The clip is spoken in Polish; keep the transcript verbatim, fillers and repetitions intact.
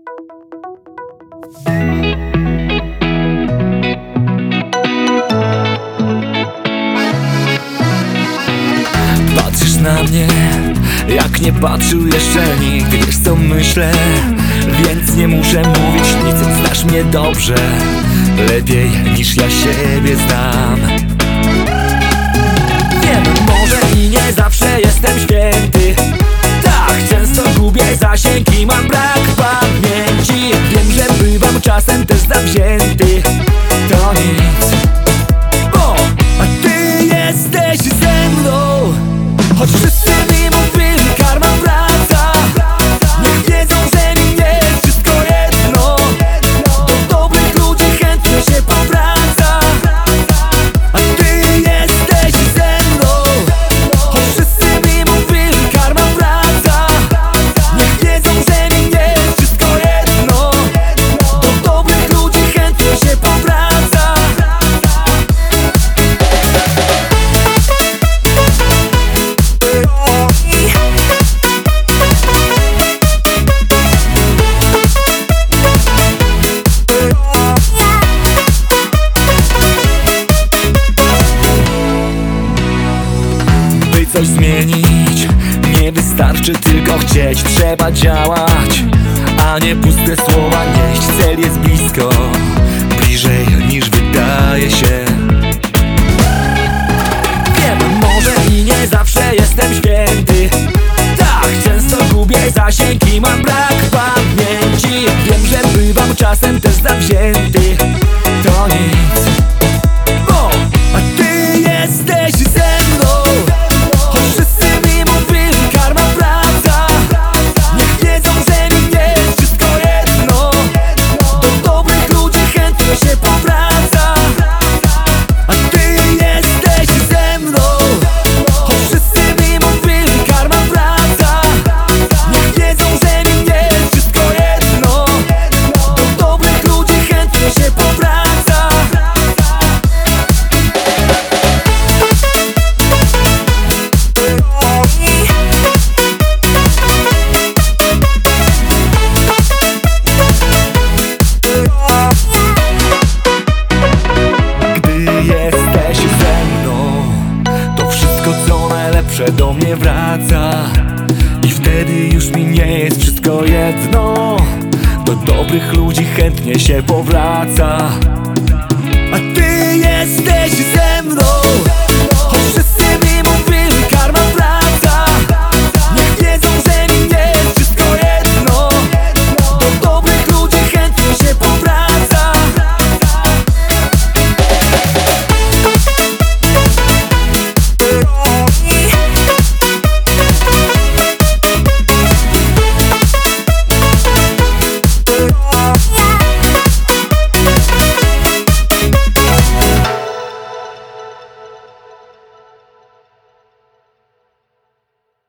Patrzysz na mnie, jak nie patrzył jeszcze nikt. Wiesz co myślę, więc nie muszę mówić nic. Znasz mnie dobrze, lepiej niż ja siebie znam. Wiem, może i nie zawsze jestem święty. Tak, często gubię zasięg i mam brak pamięci. Wiem, że bywam czasem też zawzięty. To nic, bo a ty jesteś ze mną. Choć wszyscy mi mówili, karma wraca. Niech wiedzą, że mi nie jest wszystko jedno. Do dobrych ludzi chętnie się powraca. A ty jesteś ze mną. Choć wszyscy mi mówili, karma wraca. Niech wiedzą, że mi nie jest wszystko jedno. Do dobrych ludzi chętnie się powraca. By coś zmienić, nie wystarczy tylko chcieć. Trzeba działać, a nie puste słowa nieść. Cel jest blisko, bliżej niż wydaje się. Wiem, może i nie zawsze jestem święty. Tak, często gubię zasięg i mam brak pamięci. Wiem, że bywam czasem też zawzięty. To nic, bo a ty jesteś ze mną. Choć wszyscy mi mówili, karma wraca. Niech wiedzą, że mi nie jest wszystko jedno. Do dobrych ludzi chętnie się powraca. A ty jesteś ze mną. Choć wszyscy mi mówili, karma wraca. Niech wiedzą, że mi nie jest wszystko jedno. Do dobrych ludzi chętnie się powraca. Gdy jesteś ze mną, to wszystko co najlepsze do mnie wraca. I wtedy już mi nie jest wszystko jedno. Do dobrych ludzi chętnie się powraca. A ty jesteś ze mną. Choć wszyscy mi mówili, karma wraca.